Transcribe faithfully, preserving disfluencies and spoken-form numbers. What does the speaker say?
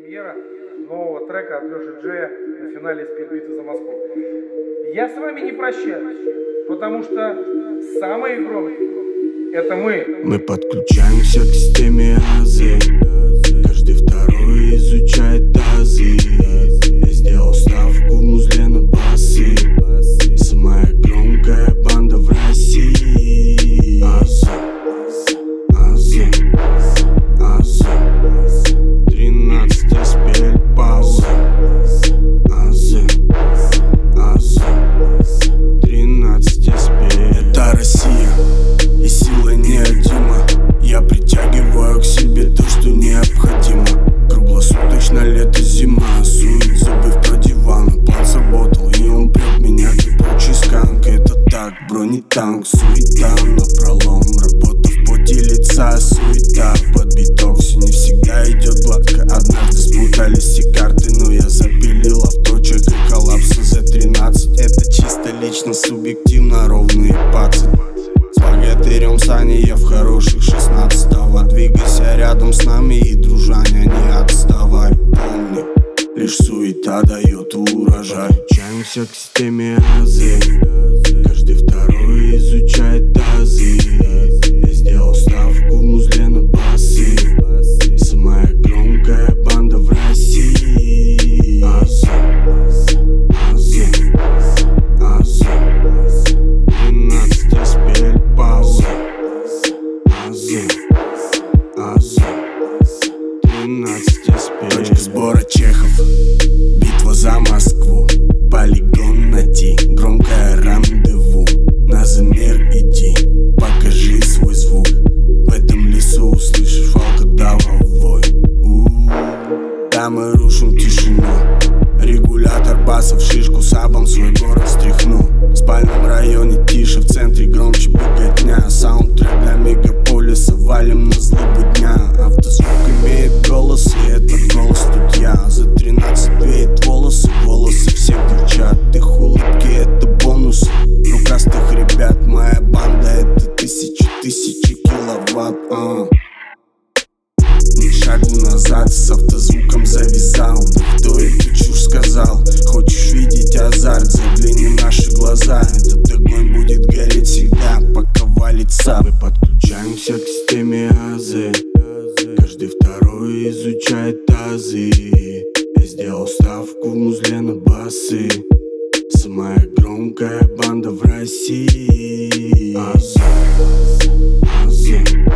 Премьера нового трека от Леши Джея на финале «Спид битвы за Москву». Я с вами не прощаюсь, потому что самые громкие — это мы. Мы подключаемся к системе АЗы. Каждый второй изучает тазы. Я сделал ставку в музле на басы. Самая громкая банда в России. АЗы, АЗы, АЗы. Тринадцать эспель пауза. АЗы, АЗы. Тринадцать эспель. Это Россия, и сила неодима. Я притягиваю к себе то, что необходимо. Круглосуточно лето, зима. Сует, забыв про диван. План сработал, и он прет меня, как прочий сканк. Это так, бронетанк, суета напролом. Работа в поте лица, суета. Под биток все не всегда идет гладко. Однажды спутались все карты, но я запилил авточек и коллапс. зэ тринадцать, это чисто лично, субъективно ровные пацы. С богатырем Саней я в хороших шестнадцатого. Двигайся рядом с нами и, дружаня, не отставай. Помни, лишь суета дает урожай. Подключаемся к системе АЗы. Каждый второй изучает тазы. Я сделал ставку в музле на басы. Самая громкая банда в России. АЗы, АЗы, АЗы. Тринадцать эспель пауза. АЗы, АЗы. Тринадцать эспель. Точка сбора Чехов. Битва за Москву. Полигон найти. Громкое рандеву. На замер иди. Покажи свой звук. В этом лесу услышишь волкодава вой. Да, мы рушим тишину. Регулятор басов, шишку сабом свой город стряхну. В спальном районе тише, в центре громче беготня. Саундтрек для мегаполиса, валим на злобу дня. Автозвук имеет голос, и этот голос тут я. За тринадцать веет волосы, волосы всех девчат. Их улыбки — это бонус рукастых ребят. Моя банда — это тысячи, тысячи киловатт. а. Ни шагу назад, с автозвуком завязал. Да кто эту чушь сказал? Хочешь видеть азарт? Загляни в наши глаза. Этот огонь будет гореть всегда, пока валится. Мы подключаемся к системе АЗы. Каждый второй изучает тазы. Я сделал ставку в музле на басы. Самая громкая банда в России. АЗы, АЗы.